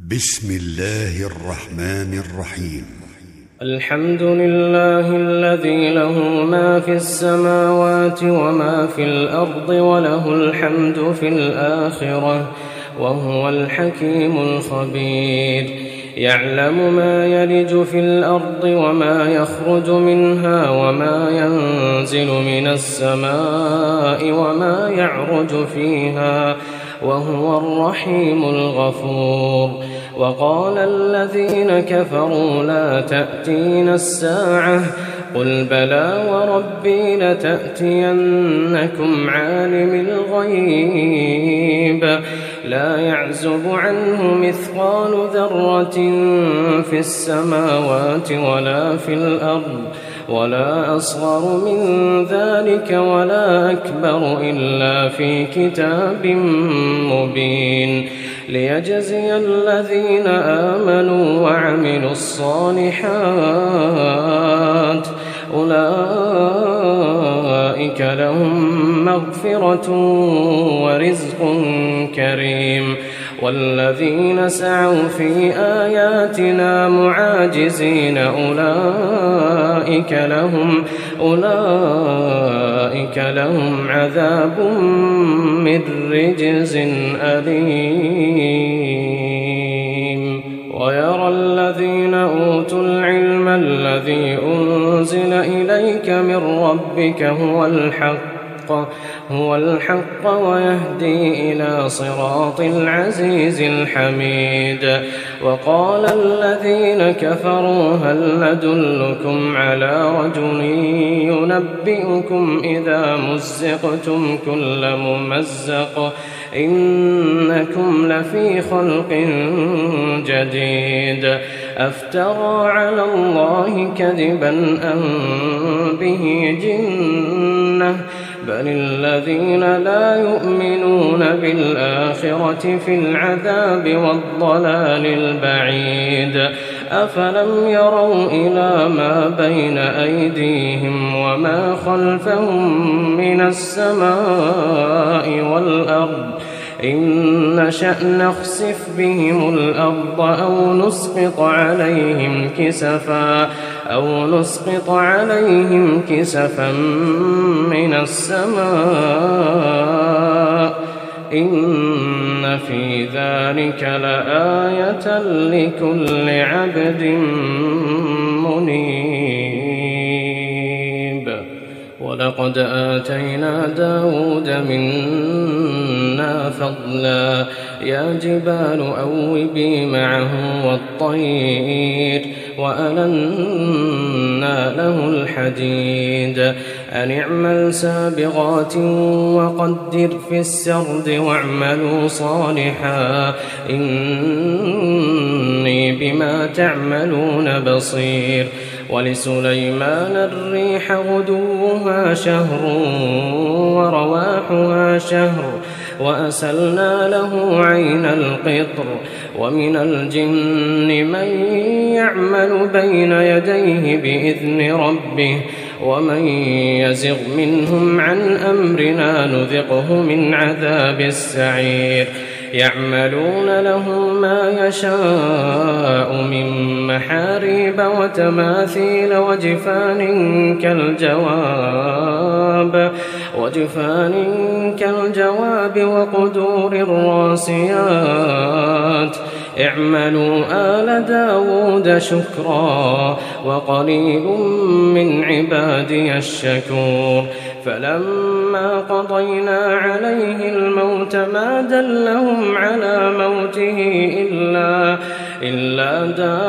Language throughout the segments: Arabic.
بسم الله الرحمن الرحيم. الحمد لله الذي له ما في السماوات وما في الأرض وله الحمد في الآخرة وهو الحكيم الخبير. يعلم ما يلج في الأرض وما يخرج منها وما ينزل من السماء وما يعرج فيها وهو الرحيم الغفور. وقال الذين كفروا لا تأتينا الساعة قل بلى وربي لتأتينكم عالم الغيب لا يعزب عنه مثقال ذرة في السماوات ولا في الأرض ولا أصغر من ذلك ولا أكبر إلا في كتاب مبين ليجزي الذين آمنوا وعملوا الصالحات أولئك لهم مغفرة ورزق كريم. والذين سعوا في آياتنا معاجزين أولئك لهم عذاب من رجز أليم. ويرى الذين أوتوا العلم الذي أنزل إليك من ربك هو الحق ويهدي إلى صراط العزيز الحميد. وقال الذين كفروا هل ندلكم على رجل ينبئكم إذا مزقتم كل ممزق إنكم لفي خلق جديد أفترى على الله كذبا أم به جنة بل الذين لا يؤمنون بالآخرة في العذاب والضلال البعيد. أفلم يروا إلى ما بين أيديهم وما خلفهم من السماء والأرض إن نشأ نخسف بهم الأرض أو نسقط عليهم كسفا من السماء إن في ذلك لآية لكل عبد منيب. ولقد آتينا داود منا فضلا يا جبال أوبي معه والطير وألنا له الحديد أن اعمل سابغات وقدر في السرد واعملوا صالحا إني بما تعملون بصير. ولسليمان الريح غدوها شهر ورواحها شهر وأسلنا له عين القطر. ومن الجن من يعمل بين يديه بإذن ربه ومن يزغ منهم عن أمرنا نذقه من عذاب السعير. يعملون له ما يشاء من محاريب وتماثيل وجفان كالجواب وقدور الراسيات. اعملوا آل داود شكرا وقليل من عبادي الشكور. فلما قضينا عليه الموت ما دلهم على موته إلا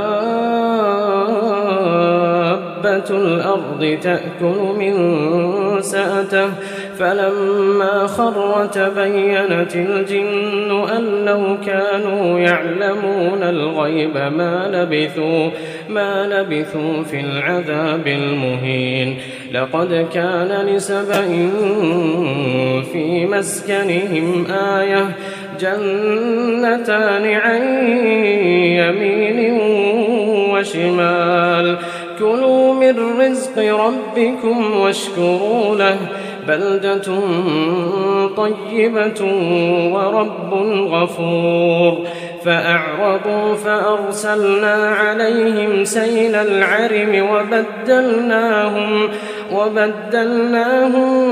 دابة الأرض تأكل من سأته فلما خر تبينت الجن أن لو كانوا يعلمون الغيب ما لبثوا في العذاب المهين. لقد كان لسبإ في مسكنهم آية جنتان عن يمين وشمال كلوا من رزق ربكم واشكروا له بلدة طيبة ورب غفور. فأعرضوا فأرسلنا عليهم سيل العرم وبدلناهم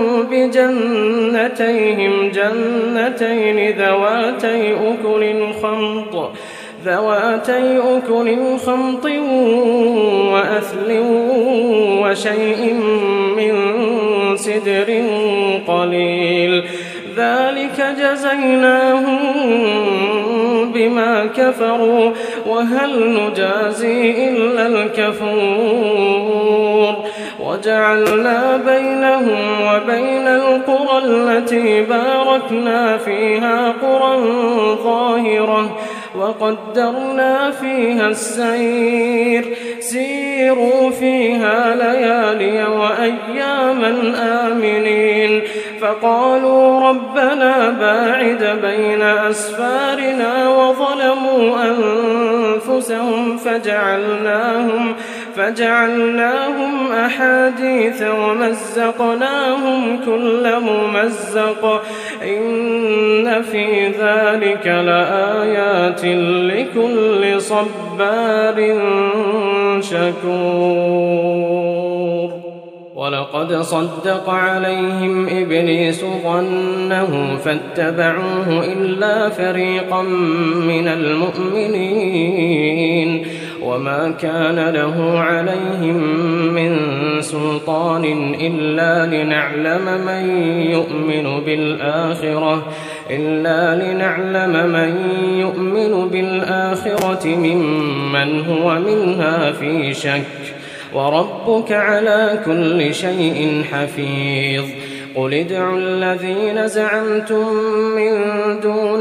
بجنتين ذواتي أكل خمط وأثل وشيء من سدر قليل ذلك جزيناهم بما كفروا وهل نجازي إلا الكفور وجعلنا بينهم وبين القرى التي باركنا فيها قرى ظاهرة وقدرنا فيها السير سيروا فيها ليالي وأياما آمنين فقالوا ربنا باعد بين أسفارنا وظلموا أنفسهم فجعلناهم أحاديث ومزقناهم كل ممزق إن في ذلك لآيات لكل صبار شكور ولقد صدق عليهم إبليس ظنه فاتبعوه إلا فريقا من المؤمنين وما كان له عليهم من سلطان إلا لنعلم من يؤمن بالآخرة ممن هو منها في شك وربك على كل شيء حفيظ قل ادعوا الذين زعمتم من دون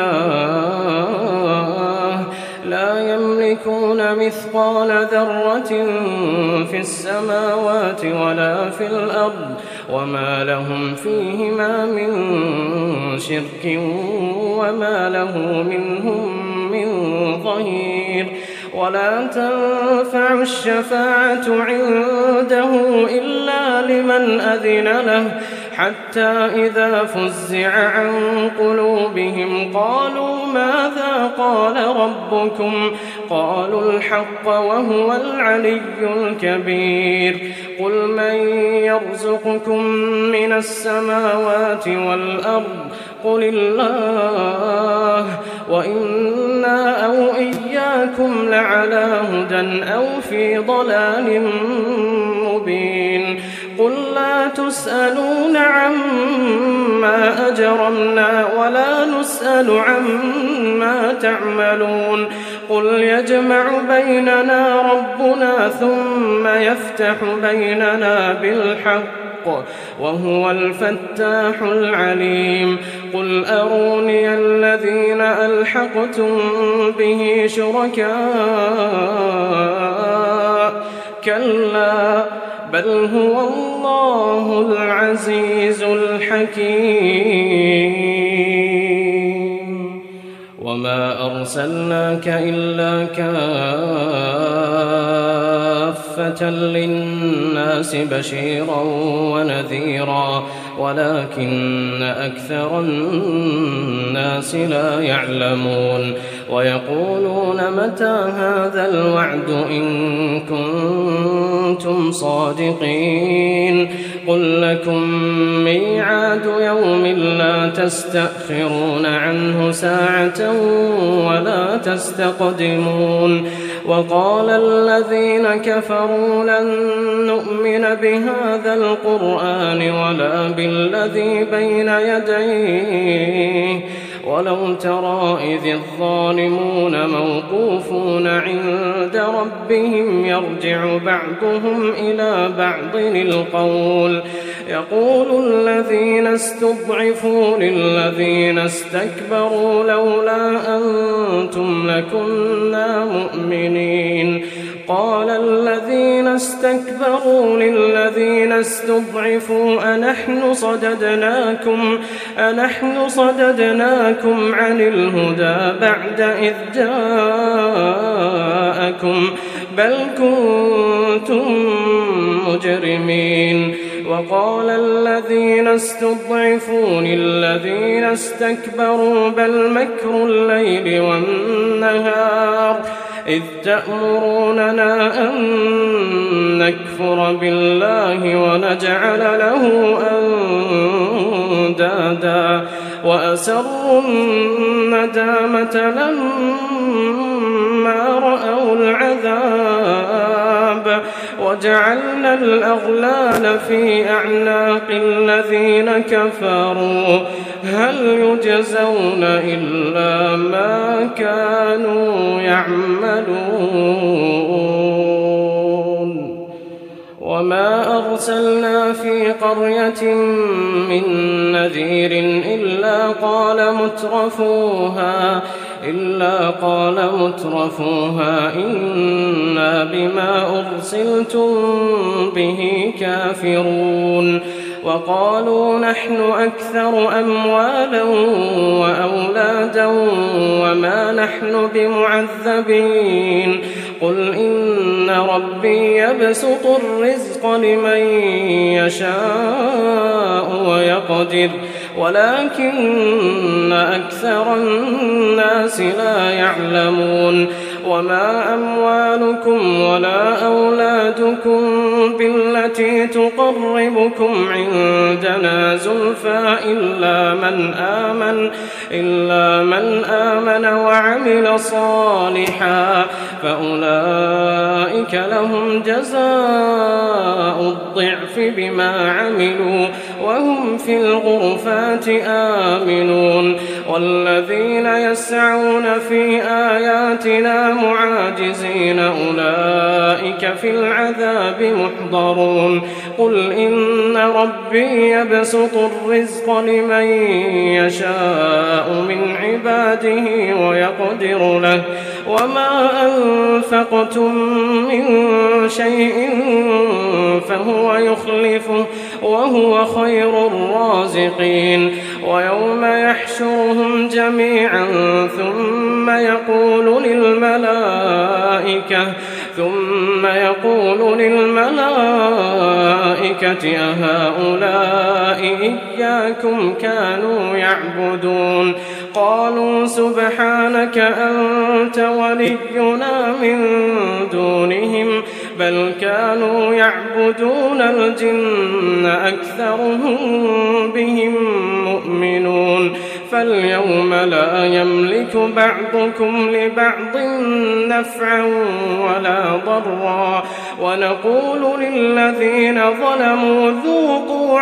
الله لا يملكون مثقال ذرة في السماوات ولا في الأرض وما لهم فيهما من شرك وما له منهم من ظهير ولا تنفع الشفاعة عنده إلا لمن أذن له حتى إذا فزع عن قلوبهم قالوا ماذا قال ربكم قالوا الحق وهو العلي الكبير قل من يرزقكم من السماوات والأرض قل الله وإنا أو إياكم لعلى هدى أو في ضلال مبين قل لا تسألون عما أجرمنا ولا نسأل عما تعملون قل يجمع بيننا ربنا ثم يفتح بيننا بالحق وهو الفتاح العليم قل أروني الذين ألحقتم به شركاء كلا بل هو الله العزيز الحكيم وما أرسلناك إلا كافة للناس بشيرا ونذيرا ولكن أكثر الناس لا يعلمون ويقولون متى هذا الوعد إن كنتم صادقين قل لكم ميعاد يوم لا تستأخرون عنه ساعة ولا تستقدمون وقال الذين كفروا لن نؤمن بهذا القرآن ولا بالذي بين يديه ولو ترى إذ الظالمون موقوفون عند ربهم يرجع بعضهم إلى بعض القول يقول الذين استضعفوا للذين استكبروا لولا أنتم لكنا مؤمنين قال الذين استكبروا للذين استضعفوا أنحن صددناكم عن الهدى بعد إذ جاءكم بل كنتم مجرمين وقال الذين استضعفوا للذين استكبروا بل مكر الليل والنهار إذ تأمروننا أن نكفر بالله ونجعل له أندادا وأسروا الندامة لما رأوا العذاب وجعلنا الأغلال في أعناق الذين كفروا هل يجزون إلا ما كانوا يعملون وما أرسلنا في قرية من نذير إلا قال مترفوها إنا بما أرسلتم به كافرون وقالوا نحن أكثر أموالا وأولادا وما نحن بمعذبين قل إن ربي يبسط الرزق لمن يشاء ويقدر ولكن أكثر الناس لا يعلمون وما أموالكم ولا أولادكم بالتي تقربكم عندنا زلفى إلا من آمن وعمل صالحا فأولئك لهم جزاء الضعف بما عملوا وهم في الغرفات آمنون والذين يسعون في آياتنا معاجزين أولئك في العذاب محضرون قل إن ربي يبسط الرزق لمن يشاء من عباده ويقدر له وما أنفقتم من شيء فهو يخلفه وهو خير الرازقين ويوم يحشرهم جميعا ثم يقول للملائكة أهؤلاء إياكم كانوا يعبدون قالوا سبحانك أنت ولينا من دونهم بل كانوا يعبدون الجن أكثرهم بهم مؤمنون فاليوم لا يملك بعضكم لبعض نفعا ولا ضرا ونقول للذين ظلموا ذوقوا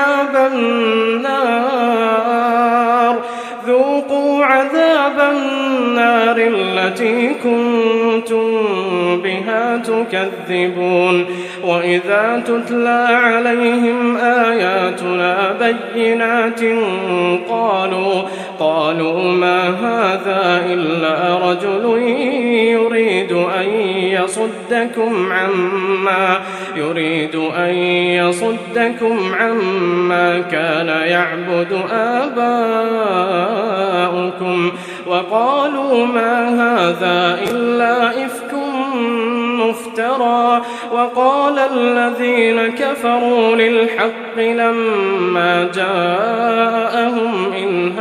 عذاب النار التي كنتم بها تكذبون وإذا تتلى عليهم آياتنا بينات قالوا ما هذا إلا رجل يريد أن يصدكم عما كان يعبد آباؤكم وقالوا ما هذا إلا إفك مفترى وقال الذين كفروا للحق لما جاءهم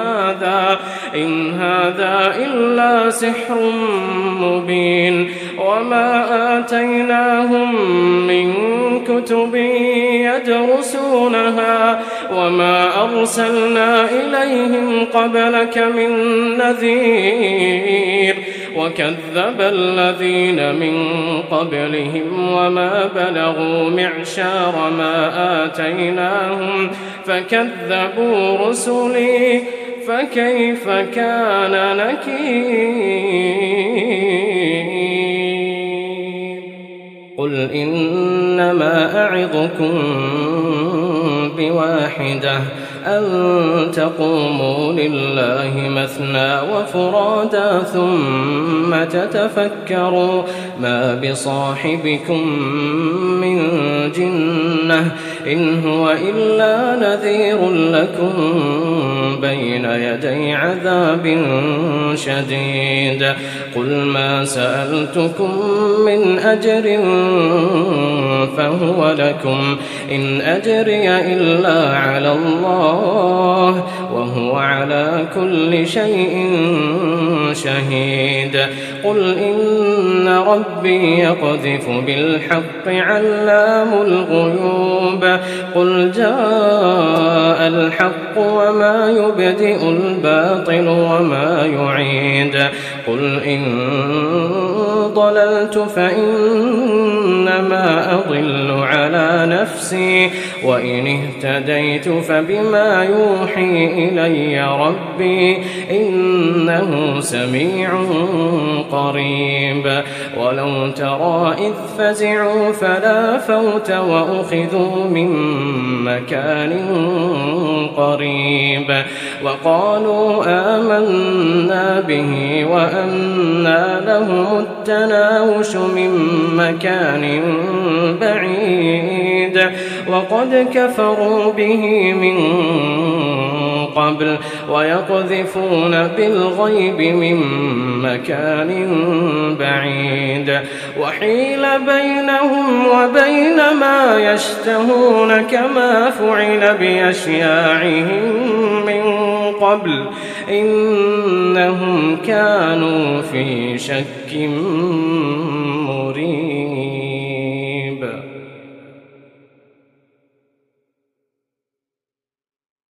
إن هذا إلا سحر مبين وما آتيناهم من كتب يدرسونها وما أرسلنا إليهم قبلك من نذير وكذب الذين من قبلهم وما بلغوا معشار ما آتيناهم فكذبوا رسلي فكيف كان نكير قل إنما أعظكم بواحدة أن تقوموا لله مثنى وفرادا ثم تتفكروا ما بصاحبكم من جنة إن هو إلا نذير لكم بين يدي عذاب شديد قل ما سألتكم من أجر فهو لكم إن أجري إلا على الله وهو على كل شيء شهيد قل إن ربي يقذف بالحق علام الغيوب قل جاء الحق وما يبدئ الباطل وما يعيد قل إن ضللت فإنما أضل على نفسي وإن اهتديت فبما يوحي إلي ربي إنه سميع قريب ولو ترى إذ فزعوا فلا فوت وأخذوا من مكان قريب وقالوا آمنا به وأنى لهم التناوش من مكان بعيد وقد كفروا به من قبل ويقذفون بالغيب من مكان بعيد وحيل بينهم وبين ما يشتهون كما فعل بأشياعهم من قبل إنهم كانوا في شك مريب.